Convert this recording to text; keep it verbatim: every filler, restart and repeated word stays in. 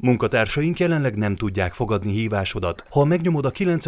Munkatársaink jelenleg nem tudják fogadni hívásodat. Ha megnyomod a kilenc